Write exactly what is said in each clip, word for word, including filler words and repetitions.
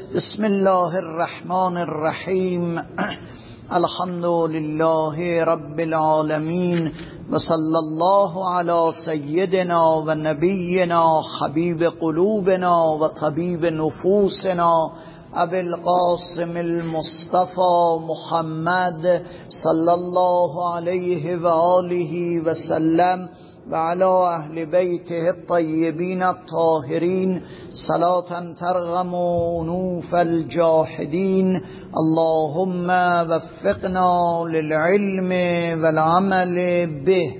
بسم الله الرحمن الرحیم. الحمد لله رب العالمین و صلی الله علی سیدنا و نبینا حبیب قلوبنا و طبیب نفوسنا ابی القاسم المصطفى محمد صلی الله علیه و آله و سلم و علی اهل بیته الطیبین الطاهرین صلاة ترغم انوف الجاحدین. اللهم وفقنا للعلم والعمل به.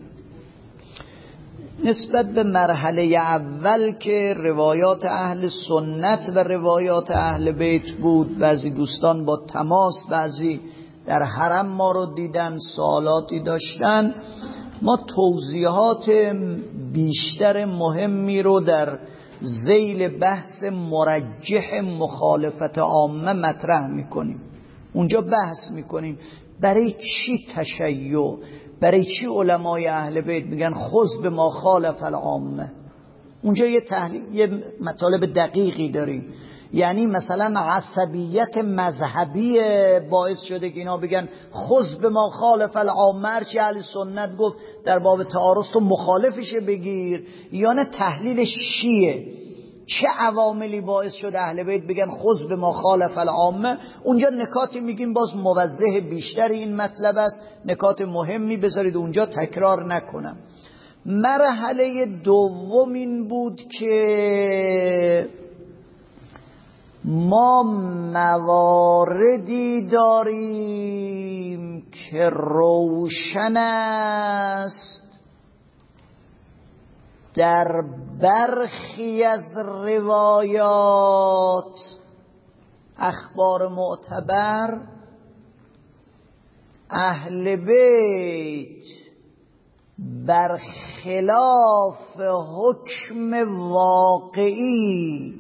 نسبت به مرحله اول که روایات اهل سنت و روایات اهل بیت بود، بعضی دوستان با تماس، بعضی در حرم ما رو دیدن، سوالاتی داشتن، ما توضیحات بیشتر مهمی رو در ذیل بحث مرجح مخالفت عامه مطرح میکنیم. اونجا بحث میکنیم برای چی تشیع، برای چی علمای اهل بیت میگن خذ به ما خالف العامه. اونجا یه تحلیل، یه مطالب دقیقی داریم. یعنی مثلا عصبیت مذهبی باعث شده که اینا بگن خذ به ما خالف العامه، هرچی اهل سنت گفت در باب تعارض تو مخالفشه بگیر، یا نه تحلیلش چیه؟ چه عواملی باعث شده اهل بیت بگن خذ به ما خالف العامه؟ اونجا نکاتی میگیم باز موضح بیشتر این مطلب است، نکات مهمی بذارید اونجا، تکرار نکنم. مرحله دوم این بود که ما مواردی داریم که روشن است در برخی از روایات اخبار معتبر اهل بیت برخلاف حکم واقعی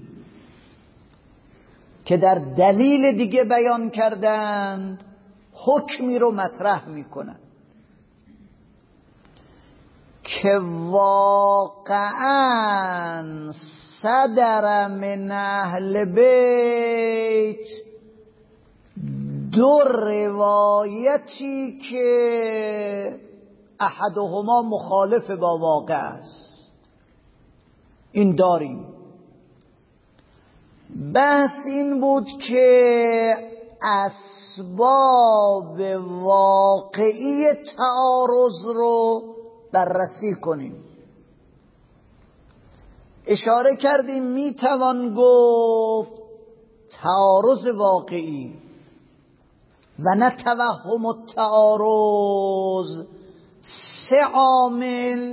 که در دلیل دیگه بیان کردند حکمی رو مطرح میکنن که واقعا صدر من اهل بیت دو روایتی که احدهما مخالف با واقع است. این داریم. بحث این بود که اسباب واقعی تعارض رو بررسی کنیم. اشاره کردیم میتوان گفت تعارض واقعی و نه توهم التعارض سه عامل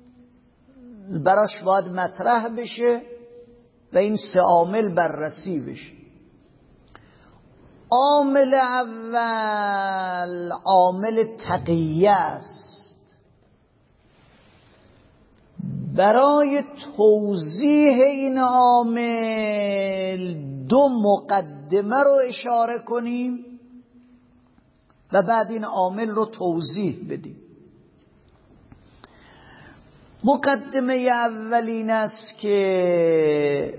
براش باید مطرح بشه و این سه عامل بررسی بشه. عامل اول عامل تقیه است. برای توضیح این عامل دو مقدمه رو اشاره کنیم و بعد این عامل رو توضیح بدیم. مقدمه اولین است که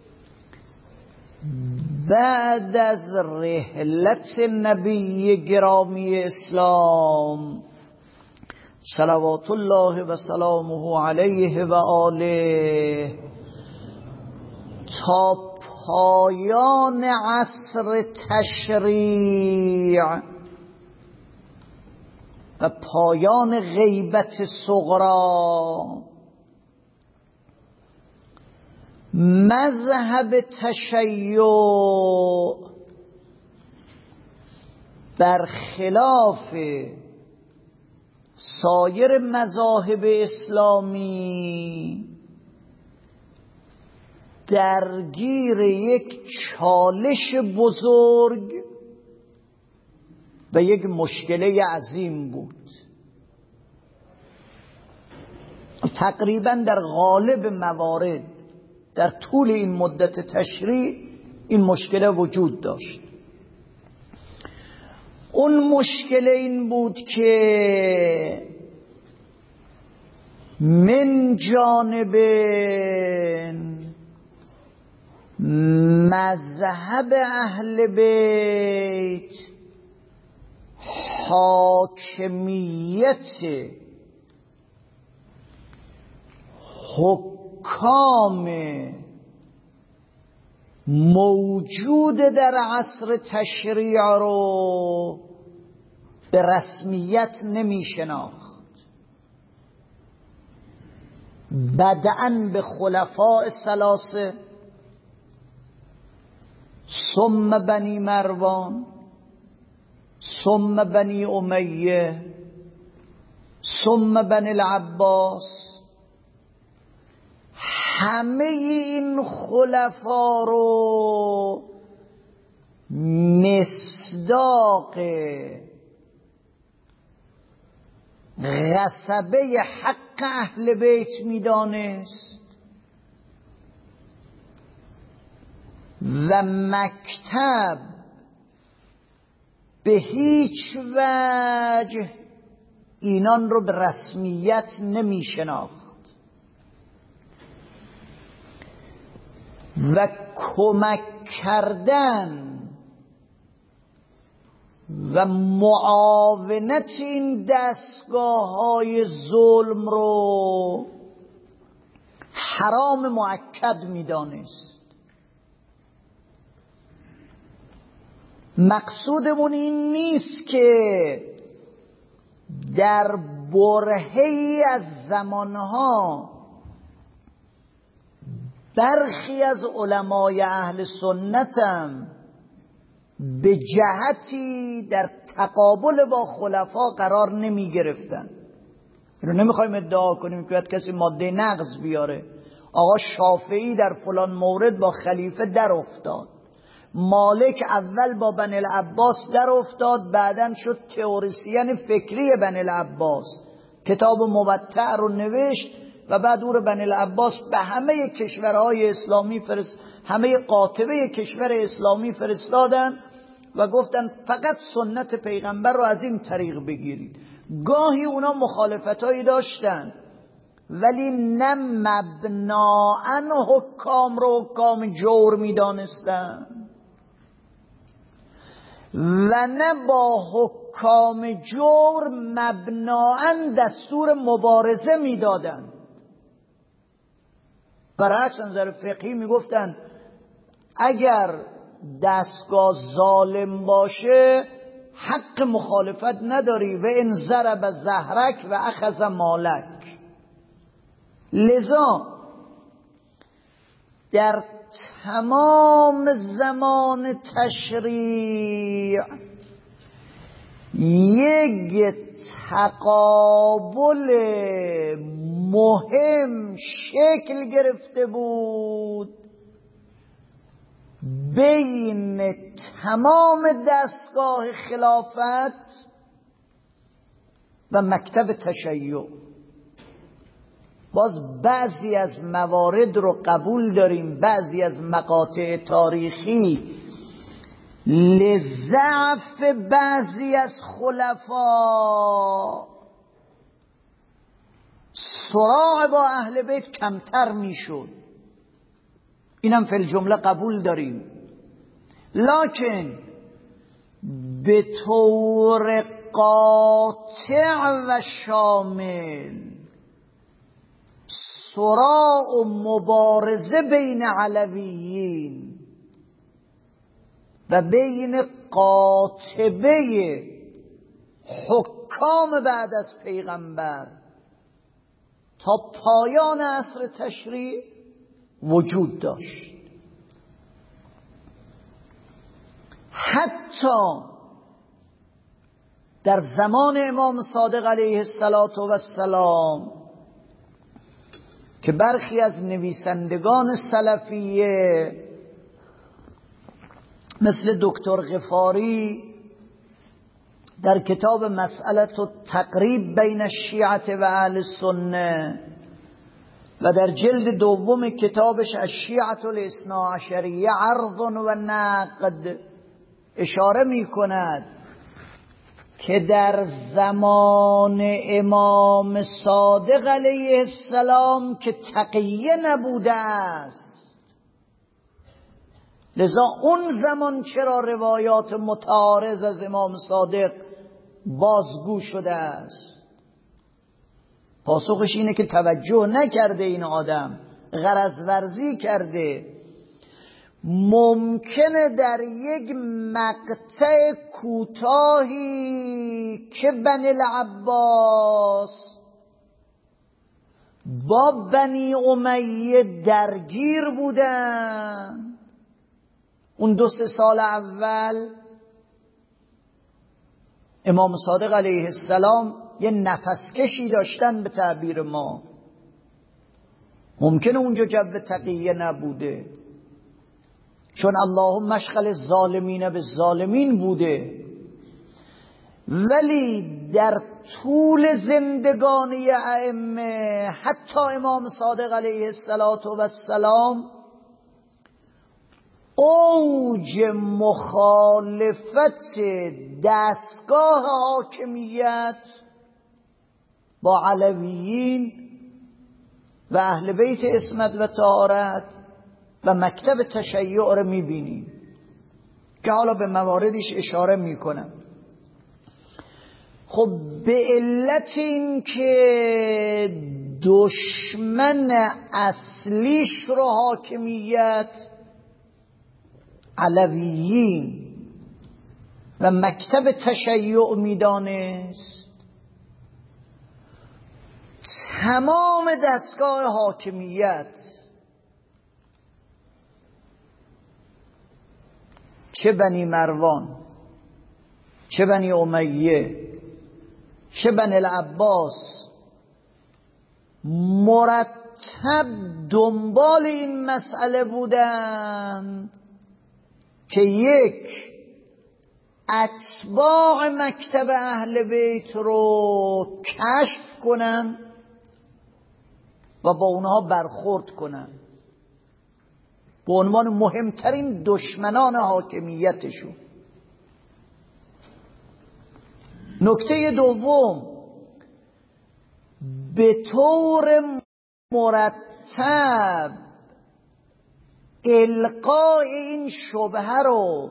بعد از رحلت نبی گرامی اسلام صلوات الله و سلامه علیه و آله تا پایان عصر تشریع و پایان غیبت صغرا مذهب تشیع برخلاف سایر مذاهب اسلامی درگیر یک چالش بزرگ و یک مشکله عظیم بود. تقریبا در غالب موارد در طول این مدت تشریع این مشکله وجود داشت. اون مشکل این بود که من جانب مذهب اهل بیت حاکمیت حکام موجود در عصر تشریع رو به رسمیت نمی شناخت. بدءا به خلفاء ثلاثه، ثم بنی مروان، ثم بنی امیه، ثم بنی العباس. همه این خلفا رو مصداق غصبه حق اهل بیت میدانست و مکتب به هیچ وجه اینان رو به رسمیت نمی شناخت و کمک کردن و معاونت این دستگاه های ظلم رو حرام مؤکد می دانست. مقصودمون این نیست که در برهه‌ای از زمانها برخی از علمای اهل سنتم به جهتی در تقابل با خلفا قرار نمی گرفتن. اینو نمیخوایم ادعا کنیم که باید کسی ماده نقض بیاره. آقا شافعی در فلان مورد با خلیفه در افتاد، مالک اول با بنی العباس در افتاد، بعدن شد تئوریسین فکری بنی العباس، کتاب مبتع رو نوشت و بعد او رو بنی العباس به همه کشورهای اسلامی فرست، همه قاطبه کشور اسلامی فرستادن و گفتن فقط سنت پیغمبر رو از این طریق بگیرید. گاهی اونا مخالفتایی داشتن ولی نه مبناً حکام رو حکام جور می دانستن و نه با حکام جور مبناً دستور مبارزه می دادن. برعکس نظر فقهی می گفتن اگر دستگاه ظالم باشه حق مخالفت نداری و ان ضرب ظهرک و اخذ مالک. لذا در تمام زمان تشریع یک تقابل مهم شکل گرفته بود بین تمام دستگاه خلافت و مکتب تشیع. باز بعضی از موارد رو قبول داریم، بعضی از مقاطع تاریخی لضعف بعضی از خلفا صراع با اهل بیت کمتر میشد، اینم فی الجمله قبول داریم. لکن به طور قاطع و شامل صراع و مبارزه بین علویین و بین قاطبه حکام بعد از پیغمبر تا پایان عصر تشریع وجود داشت. حتی در زمان امام صادق علیه السلام که برخی از نویسندگان سلفیه مثل دکتر غفاری در کتاب مسئله التقریب بین الشیعه و اهل السنه و در جلد دوم کتابش الشیعه الاثنی عشریه عرض و نقد اشاره می کند که در زمان امام صادق علیه السلام که تقیه نبوده است لذا اون زمان چرا روایات متعارض از امام صادق بازگو شده است؟ پاسخش اینه که توجه نکرده این آدم، غرض ورزی کرده. ممکنه در یک مقطع کوتاهی که بنی العباس با بنی امیه درگیر بودن، اون دو سه سال اول امام صادق علیه السلام یه نفسکشی داشتن به تعبیر ما. ممکنه اونجا جو تقیه نبوده، چون اللهم مشغل ظالمین به ظالمین بوده، ولی در طول زندگانی ائمه حتی امام صادق علیه السلام اوج مخالفت دستگاه حاکمیت با علویین و اهل بیت عصمت و طهارت و مکتب تشیع رو میبینیم که حالا به مواردش اشاره میکنم. خب به علت این که دشمن اصلیش رو حاکمیت، علویین و مکتب تشیع میدانست، تمام دستگاه حاکمیت چه بنی مروان، چه بنی امیه، چه بنی العباس مرتب دنبال این مسئله بودند که یک، اتباع مکتب اهل بیت رو کشف کنن و با اونها برخورد کنن به عنوان مهمترین دشمنان حاکمیتشون. نکته دوم، به طور مرتب القاء این شبهه رو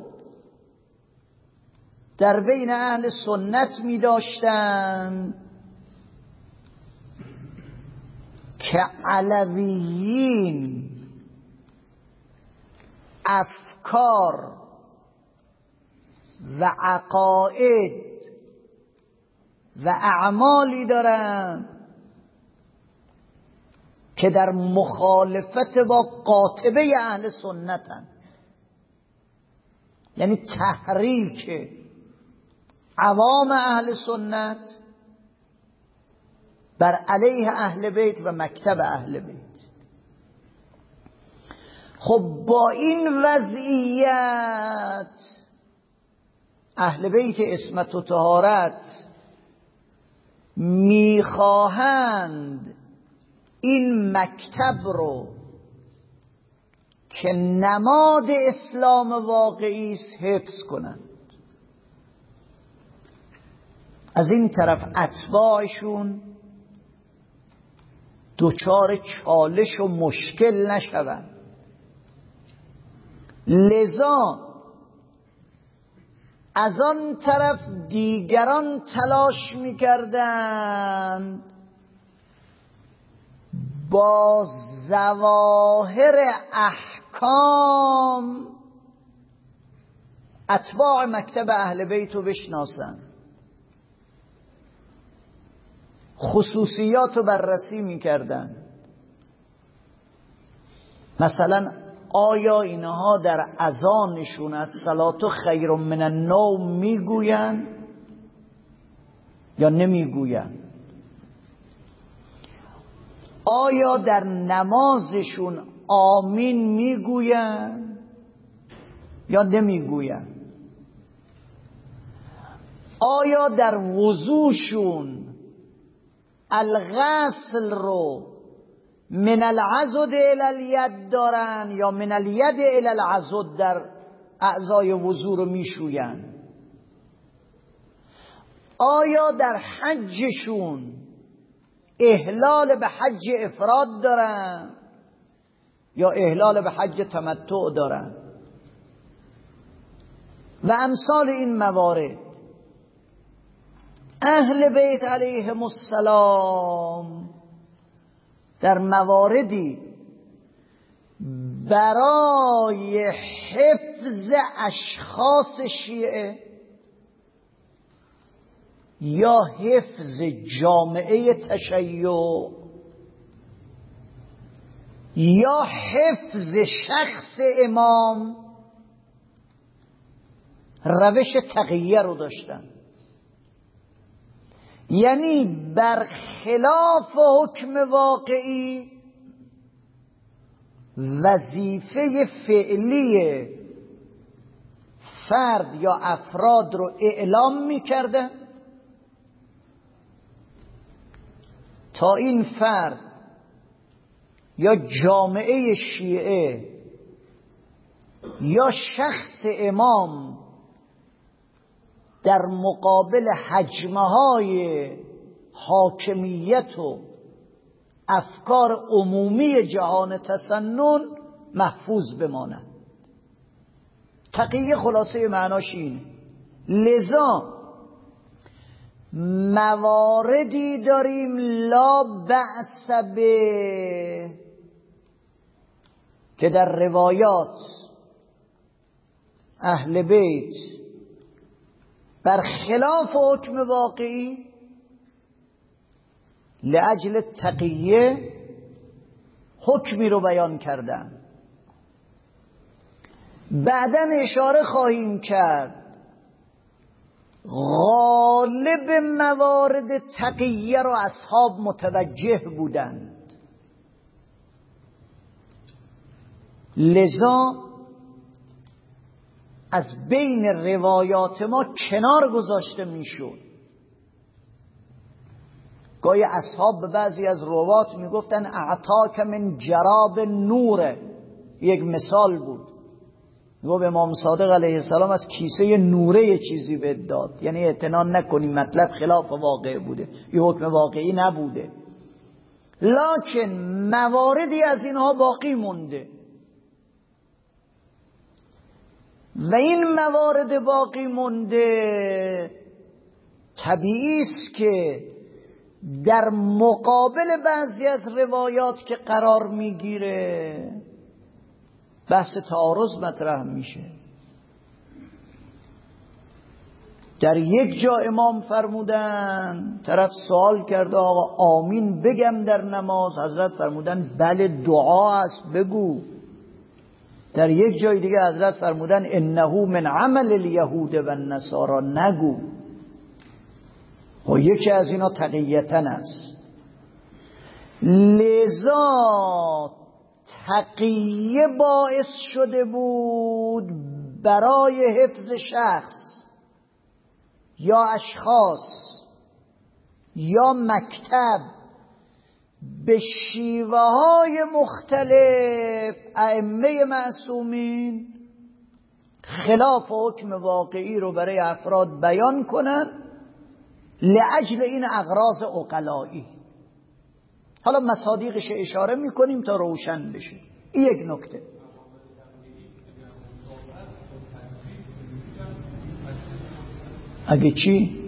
در بین اهل سنت می داشتن که علویین افکار و عقاید و اعمالی دارن که در مخالفت با قاطبه اهل سنتن، یعنی تحریک عوام اهل سنت بر علیه اهل بیت و مکتب اهل بیت. خب با این وضعیت اهل بیت عصمت و طهارت میخواهند این مکتب رو که نماد اسلام واقعی است حفظ کنند. از این طرف اتباعشون دچار چالش و مشکل نشوند. لذا از آن طرف دیگران تلاش می‌کردند با ظواهر احکام اتباع مکتب اهل بیت رو بشناسند، خصوصیات رو بررسی می‌کردند. مثلا آیا اینها در اذانشون از صلات خیر من النوم میگویند یا نمیگویند؟ آیا در نمازشون آمین میگویند یا نمیگویند؟ آیا در وضوشون الغسل رو من العضد الی الید دارن یا من الید الی العضد در اعضای وضو رو میشوین؟ آیا در حجشون احلال به حج افراد دارن یا احلال به حج تمتع دارن؟ و امثال این موارد. اهل بیت علیهم السلام در مواردی برای حفظ اشخاص شیعه یا حفظ جامعه تشیع یا حفظ شخص امام روش تقیه رو داشتن. یعنی برخلاف حکم واقعی وظیفه فعلی فرد یا افراد رو اعلام می‌کردن تا این فرد یا جامعه شیعه یا شخص امام در مقابل هجمه های حاکمیت و افکار عمومی جهان تسنن محفوظ بماند. تقیه خلاصه معناش اینه. لذا مواردی داریم لا بأس به که در روایات اهل بیت برخلاف حکم واقعی لأجل تقیه حکمی رو بیان کردن. بعداً اشاره خواهیم کرد غالب موارد تقیه رو اصحاب متوجه بودند، لذا از بین روایات ما کنار گذاشته میشد. گاهی اصحاب به بعضی از روات میگفتن اعطاک من جراب نوره. یک مثال بود، گفت امام صادق علیه السلام از کیسه نوره یه چیزی بهت داد، یعنی اعتنا نکنی مطلب خلاف واقع بوده، یه حکم واقعی نبوده. لکن مواردی از اینها باقی مونده و این موارد باقی مونده طبیعی است که در مقابل بعضی از روایات که قرار میگیره بحث تعارض مطرح میشه. در یک جا امام فرمودن، طرف سوال کرده آقا آمین بگم در نماز؟ حضرت فرمودن بله دعا است بگو. در یک جای دیگه حضرت فرمودن انه من عمل الیهود و النصارى نگو. و یکی از اینا تقیتن است. لذا تقیه باعث شده بود برای حفظ شخص یا اشخاص یا مکتب به شیوه های مختلف ائمه معصومین خلاف حکم واقعی رو برای افراد بیان کنن لأجل این اغراض عقلایی. حالا مصادیقش اشاره میکنیم تا روشن بشه. این یک نکته. اگه چی؟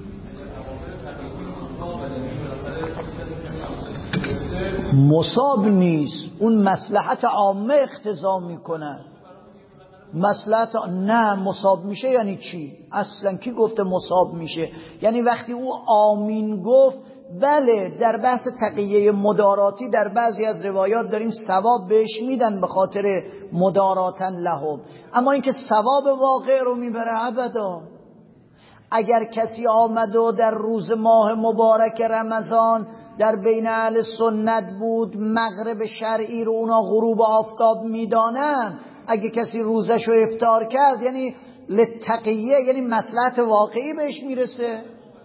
مصاب نیست، اون مصلحت عامه اقتضا میکنه. مصلحت نه مصاب میشه یعنی چی؟ اصلا کی گفته مصاب میشه؟ یعنی وقتی او آمین گفت بله در بحث تقیه مداراتی در بعضی از روایات داریم ثواب بهش میدن به خاطر مداراتن لهم، اما اینکه ثواب واقع رو میبره ابدا. اگر کسی آمد و در روز ماه مبارک رمضان در بین اهل سنت بود مغرب شرعی رو اونا غروب آفتاب میدانن، اگه کسی روزش رو افطار کرد یعنی لتقیه، یعنی مصلحت واقعی بهش میرسه.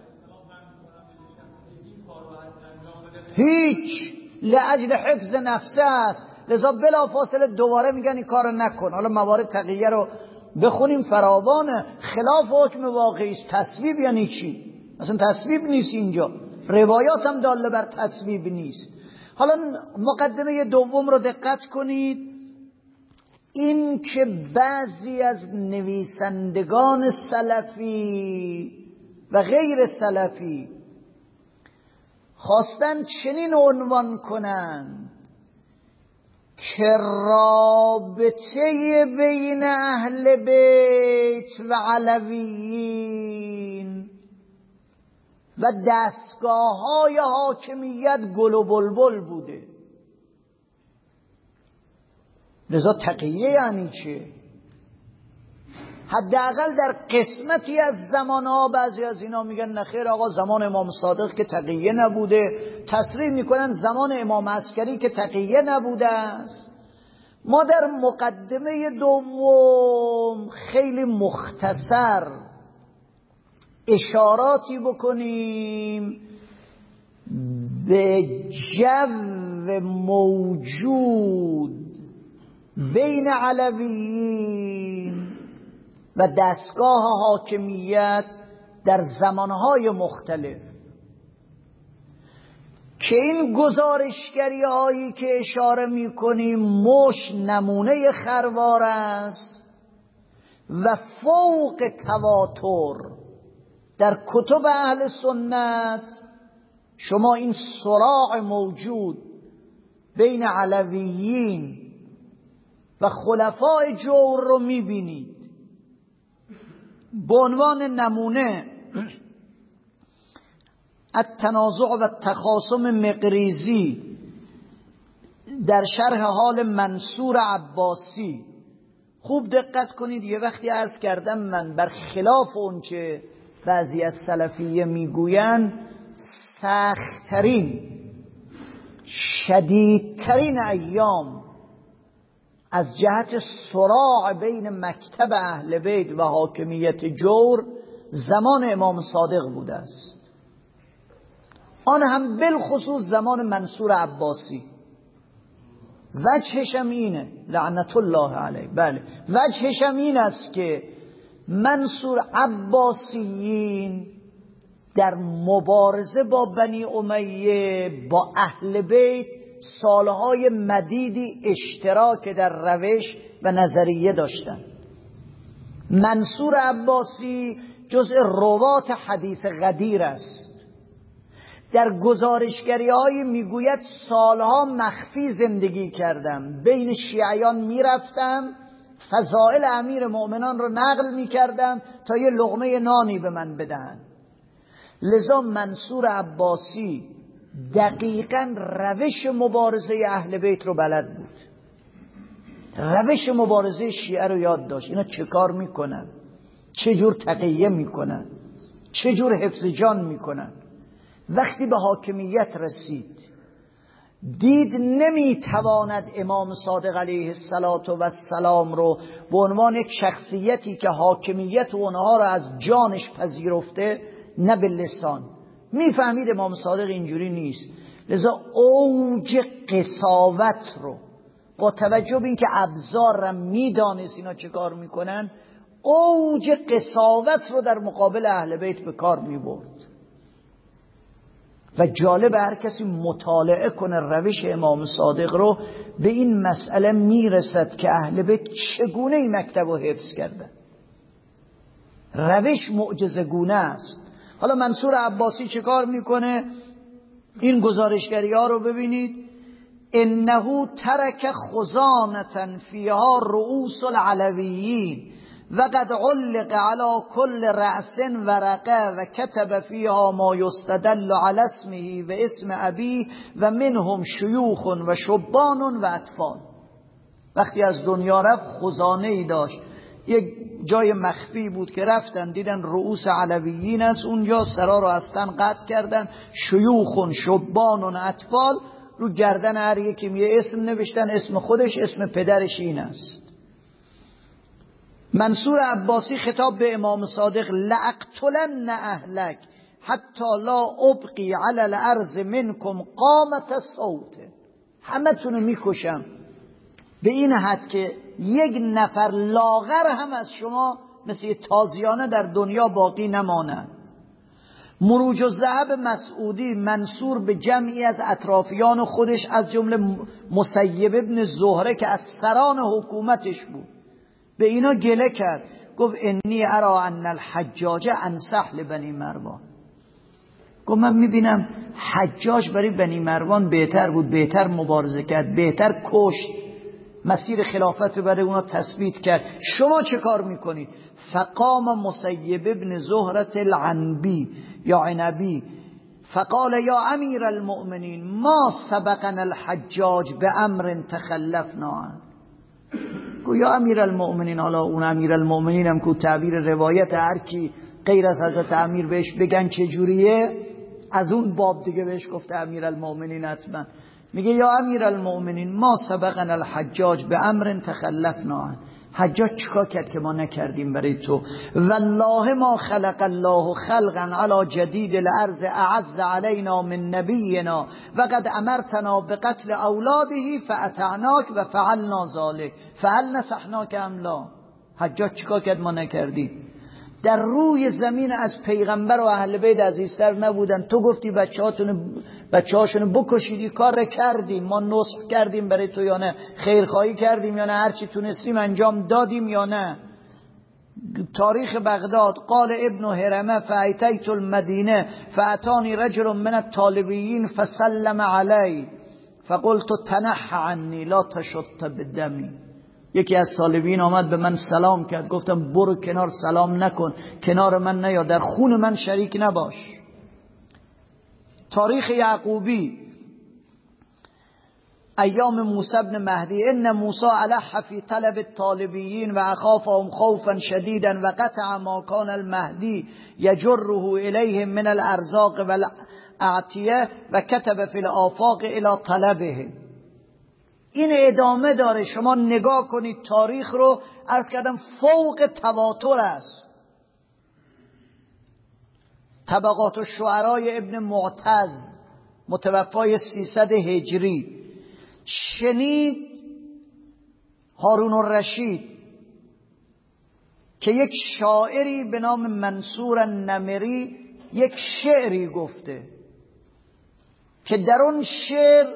هیچ، لأجل حفظ نفسه است. لذا بلا فاصله دوباره میگن این کارو نکن. حالا موارد تقیه رو بخونیم فراوانه. خلاف حکم واقعی است. تصویب یعنی چی؟ اصلا تصویب نیست اینجا، روایات هم داله بر تصویب نیست. حالا مقدمه دوم رو دقت کنید. این که بعضی از نویسندگان سلفی و غیر سلفی خواستن چنین عنوان کنند که رابطه بین اهل بیت و علویین و دستگاه های حاکمیت گل و بلبل بوده. لذا تقیه یعنی چه؟ حداقل در قسمتی از زمانها بعضی از اینا میگن نخیر آقا زمان امام صادق که تقیه نبوده، تصریح میکنن زمان امام عسکری که تقیه نبوده است. ما در مقدمه دوم خیلی مختصر اشاراتی بکنیم به جو موجود بین علویین و دستگاه حاکمیت در زمانهای مختلف، که این گزارشگری هایی که اشاره میکنیم مش نمونه خروار است و فوق تواتر در کتب اهل سنت شما این صراع موجود بین علویین و خلفای جور رو میبینید. به عنوان نمونه التنازع و التخاصم مقریزی در شرح حال منصور عباسی، خوب دقت کنید. یه وقتی عرض کردم من بر خلاف اونچه بعضی از سلفیه میگوین سخت‌ترین شدیدترین ایام از جهت صراع بین مکتب اهل بیت و حاکمیت جور زمان امام صادق بوده است، آن هم بالخصوص زمان منصور عباسی. وجهش هم اینه لعنت الله علیه، بله وجهش هم این است که منصور عباسیین در مبارزه با بنی امیه با اهل بیت سالهای مدیدی اشتراک در روش و نظریه داشتن. منصور عباسی جزء روات حدیث غدیر است. در گزارشگری های میگوید سالها مخفی زندگی کردم، بین شیعیان میرفتم، فضائل امیر مؤمنان رو نقل میکردم تا یه لقمه نانی به من بدهن. لذا منصور عباسی دقیقاً روش مبارزه اهل بیت رو بلد بود، روش مبارزه شیعه رو یاد داشت. اینا چه کار میکنن، چه جور تقیه میکنن، چه جور حفظ جان میکنن. وقتی به حاکمیت رسید دید نمیتواند امام صادق علیه السلام رو به عنوان یک شخصیتی که حاکمیت اونها رو از جانش پذیرفته، نه به لسان میفهمید امام صادق اینجوری نیست. لذا اوج قساوت رو با توجه به اینکه ابزار رو میدانست اینا چه کار میکنن، اوج قساوت رو در مقابل اهل بیت به کار میبرد. و جالب هر کسی مطالعه کنه روش امام صادق رو به این مسئله میرسد که اهل بیت چگونه این مکتب رو حفظ کردن. روش معجزه گونه است. حالا منصور عباسی چه کار میکنه؟ این گزارشگری ها رو ببینید. انه ترک خزانة فیها رؤوس العلویین و قد علق على كل رأس ورقه و کتب فیها ما یستدل علی اسمه و اسم ابی و منهم شیوخ و شبان و اطفال. وقتی از دنیا رفت خزانه ای داشت، یک جای مخفی بود که رفتن دیدن رؤوس علویین است، اونجا سرا رو از تن قطع کردن، شیوخ شبان و اطفال، رو گردن هر یکی یه اسم نوشتن، اسم خودش اسم پدرش این است. منصور عباسی خطاب به امام صادق لأقتلن اهلک حتی لا ابقی علی الارض منکم قامت صوت، همه تونو میکشم به این حد که یک نفر لاغر هم از شما مثل تازیانه در دنیا باقی نماند. مروج الذهب مسعودی منصور به جمعی از اطرافیان خودش از جمله مسیب ابن زهره که از سران حکومتش بود به اینا گله کرد، گفت انی ارا ان الحجاج انصح لبنی مروان. گفت من میبینم حجاج برای بنی مروان بهتر بود، بهتر مبارزه کرد، بهتر کشت، مسیر خلافت رو برای اونا تثبیت کرد، شما چه کار میکنید؟ فقام مسیب ابن زهرة العنبی یا عنبی فقال یا امیر المؤمنین ما سبقنا الحجاج به امر تخلفنا عنه. گو یا امیر المؤمنین، حالا اون امیر المؤمنین هم که تعبیر روایت هر کی غیر از حضرت امیر بهش بگن چجوریه، از اون باب دیگه بهش گفته امیر المؤمنین حتما. میگه یا امیر المؤمنین ما سبقنا الحجاج به امر تخلفنا عنه. حجاج چیکار کرد که ما نکردیم برای تو؟ والله ما خلق الله خلقا علی جدید الارض اعز علینا من نبینا و قد امرتنا بقتل اولاده فاطعناک و فعلنا ذلك فهل نصحناک ام لا. حجاج چیکار کرد ما نکردیم؟ در روی زمین از پیغمبر و اهل بیت عزیزتر نبودن. تو گفتی بچه‌هاتون بچه‌هاشون بکشیدی، کار کردیم، ما نصح کردیم برای تو یا نه؟ خیرخواهی کردیم یا نه؟ هر چی تونستیم انجام دادیم یا نه؟ تاریخ بغداد قال ابن هرمه فاتیت المدینه فاتانی رجل من الطالبیین فسلم علی فقلت تنح عنی لا تشط بدمی. یکی از طالبین آمد به من سلام کرد، گفتم برو کنار، سلام نکن، کنار من نیا، در خون من شریک نباش. تاریخ یعقوبی ایام موسی بن مهدی ان موسی الح فی طلب الطالبیین و اخافهم خوفا شدیدا و قطع ما کان المهدی یجره الیهم من الارزاق والاعطیه و کتب فی الآفاق الی طلبه. این ادامه داره، شما نگاه کنید تاریخ رو، عرض کردم فوق تواتر است. طبقات الشعرای ابن معتز متوفای سیصد هجری شنید هارون الرشید که یک شاعری به نام منصور النمری یک شعری گفته که در اون شعر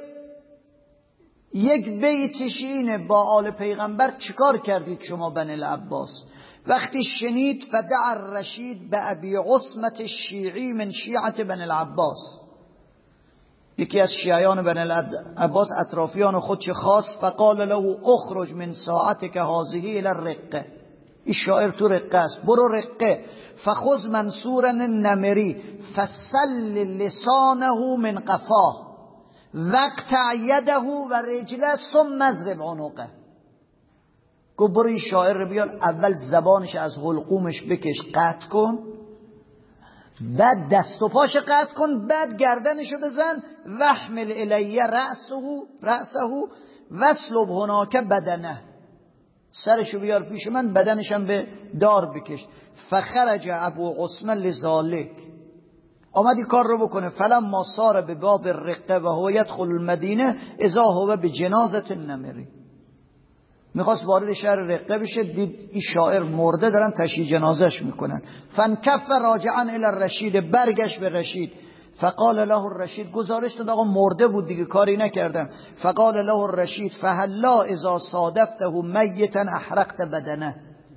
یک بیتش اینه: با آل پیغمبر چیکار کردید شما بنی العباس؟ وقتی شنید فدع الرشید به ابی عصمت الشیعی من شیعت بنی العباس، یکی از شیعیان بنی العباس اطرافیان خودش خاص، فقال له اخرج من ساعتک هذه الى الرقه، این شاعر تو رقه است، برو رقه، فخذ منصورا النمری فسل لسانه من قفاه وقطع یده و رجله ثم اضرب عنقه. گفت برو این شاعر رو بیار، اول زبانش از حلقومش بکش قطع کن، بعد دست و پاش قطع کن، بعد گردنشو بزن، وحمل الیه رأسه رأسه واسلب هناک بدنه، سرشو بیار پیش من، بدنشم به دار بکش. فخرج ابو عثمان لذالک، آمد این کار رو بکنه. فلما صار به باب الرقه و هو يدخل المدینه اذا هو به جنازه النمری، میخواست وارد شهر رقه بشه، دید این شاعر مرده دارن تشییع جنازش میکنن. فانکف راجعا الی الرشید، برگشت به رشید. فقال له الرشید، گزارش داد آقا مرده بود دیگه، کاری نکردم. فقال له الرشید فهلا اذا صادفته میتا احرقت بدنه،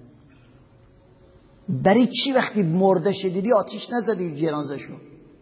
برای چی وقتی مرده شدیدی آتیش نزدی جنازشو؟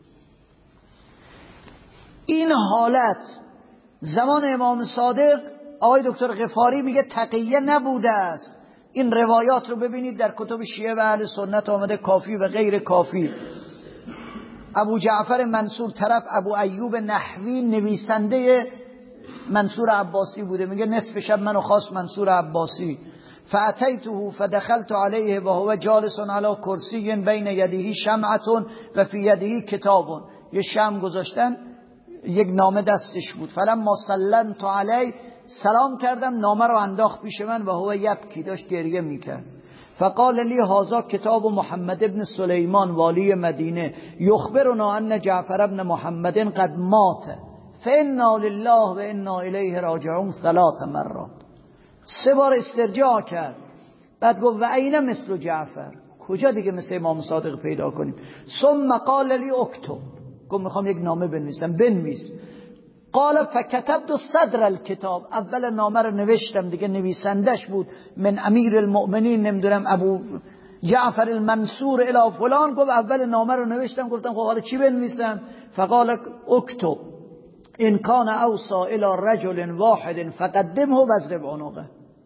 این حالت زمان امام صادق، آقای دکتر غفاری میگه تقیه نبوده است. این روایات رو ببینید در کتب شیعه و اهل سنت آمده، کافی و غیر کافی. ابو جعفر منصور طرف ابو ایوب نحوی نویسنده منصور عباسی بوده، میگه نصف شب منو خواست منصور عباسی، فاتیته فدخلت علیه و هو جالس علی کرسی بین یده شمعه و فی یده کتاب، یه شمع گذاشتن، یک نامه دستش بود. فلما سلمت علی، سلام کردم، نامه رو انداخت پیش من و هو یبکی، داشت گریه میکرد. فقال لی هذا کتاب محمد ابن سلیمان والی مدینه یخبرنا ان جعفر ابن محمد قد مات فانا لله و انا الیه راجعون ثلاث مرات. سه بار استرجاع کرد، بعد گفت و عین مثل جعفر، کجا دیگه مثل امام صادق پیدا کنیم؟ ثم قال لی اکتب، گفت میخوام یک نامه بنویسم. بنویس. قال فکتبت صدر الکتاب، اول نامه رو نوشتم دیگه، نویسندش بود من امیر المؤمنین نمیدونم ابو جعفر المنصور الی فلان. گفت اول نامه رو نوشتم، گفتم خب حالا چی بنویسم؟ فقال اکتب ان کان اوصا الی رجل واحد فقدمه واضرب عنقه.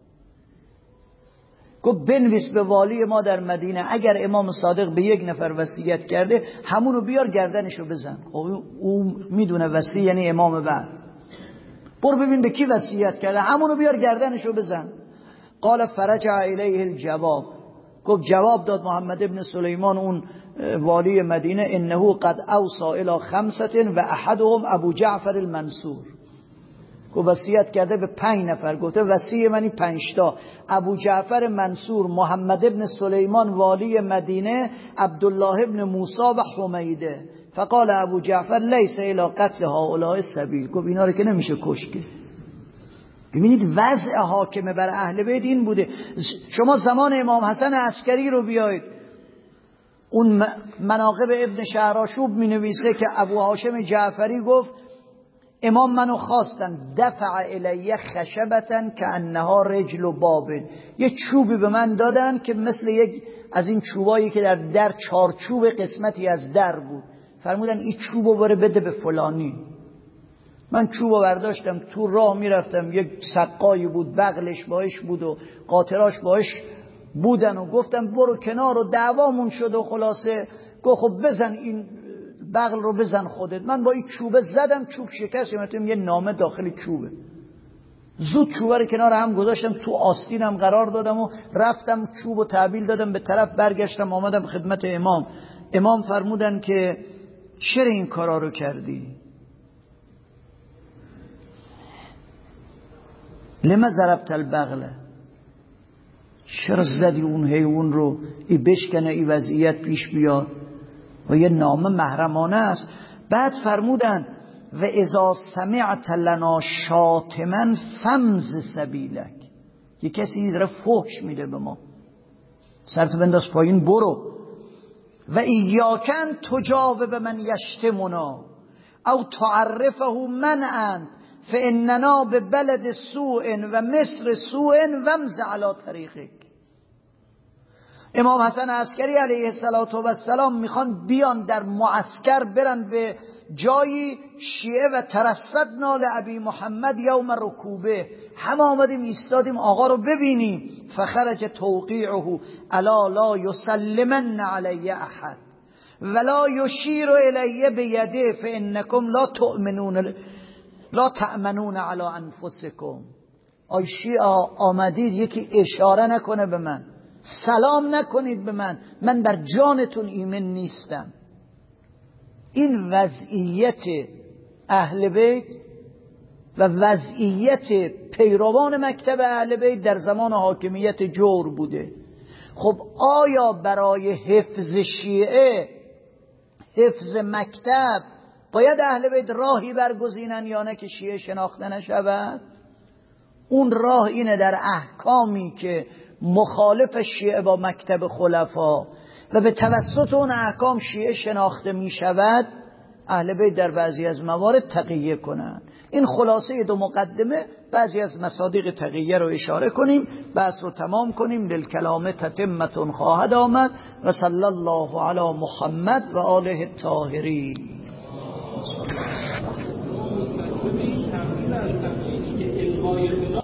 گفت بنویس به والی ما در مدینه اگر امام صادق به یک نفر وصیت کرده همونو بیار گردنشو بزن. خب او میدونه وصی یعنی امام بعد، برو ببین به کی وصیت کرده، همونو بیار گردنشو بزن. قال فرجع الیه الجواب، گفت جواب داد محمد ابن سلیمان اون والی مدینه انه قد اوصا الی خمسة و احدهم ابو جعفر المنصور. گفت وصیت کرده به پنج نفر، گفته وصیه منی پنج تا، ابو جعفر منصور، محمد ابن سلیمان والی مدینه، عبدالله ابن موسی و حمیده. فقال ابو جعفر لیس الی قتل هؤلاء سبیل، گفت اینا رو که نمیشه کشت. ببینید وضع حاکمه بر اهل بیت این بوده. شما زمان امام حسن عسکری رو بیایید، اون مناقب ابن شهرآشوب می نویسه که ابو هاشم جعفری گفت امام منو خواستن دفع الیه خشبتن که انها رجل بابن، یه چوبی به من دادن که مثل یک از این چوبایی که در در چارچوب قسمتی از در بود، فرمودن این چوبو بره بده به فلانی. من چوبو برداشتم، تو راه میرفتم، یک سقایی بود بغلش باش بود و قاطراش باش بودن و گفتم برو کنار و دعوامون شد و خلاصه گفت خب بزن این بغل رو بزن خودت. من با این چوبه زدم، چوب شکست، مثلا یه نامه داخل چوبه. زود چوبه رو کنار هم گذاشتم، تو آستینم قرار دادم و رفتم چوبو تحویل دادم به طرف، برگشتم آمدم خدمت امام. امام فرمودن که چرا این کارا رو کردی؟ لما ضربت البغله، چرا زدی اون حیوان رو؟ ای بشکنه، ای وضعیت پیش بیاد و یه نامه محرمانه است. بعد فرمودن و اذا سمعت لنا شاتما فمز سبیلک، یه کسی داره فحش میده به ما، سرت بنداز پایین برو. و ایاکن تجاوب من یشتمنا او تعرفه منعا فاننا به بلد سوء و مصر سوء ومز علی طریقک. امام حسن عسکری علیه السلام میخوان بیان در معسکر، برن به جایی شیعه و ترصدنا لابی محمد یوم رکوبه، همه آمدیم ایستادیم آقا رو ببینیم. فخرج توقیعه الا لا یسلمن علی احد ولا یشیر الی بیده فانکم لا تؤمنون لا تأمنون علی انفسکم. آی شیعه آمدید یکی اشاره نکنه به من، سلام نکنید به من، من بر جانتون ایمن نیستم. این وضعیت اهل بیت و وضعیت پیروان مکتب اهل بیت در زمان حاکمیت جور بوده. خب آیا برای حفظ شیعه، حفظ مکتب، باید اهل بیت راهی برگزینن یا نه که شیعه شناخته نشود؟ اون راه اینه در احکامی که مخالف شیعه با مکتب خلفا و به توسط اون احکام شیعه شناخته می شود، اهل بیت در بعضی از موارد تقیه کنند. این خلاصه دو مقدمه، بعضی از مصادیق تقیه رو اشاره کنیم، بحث رو تمام کنیم. للکلام تتمتون خواهد آمد. و صلی الله علی محمد و آله الطاهرین. که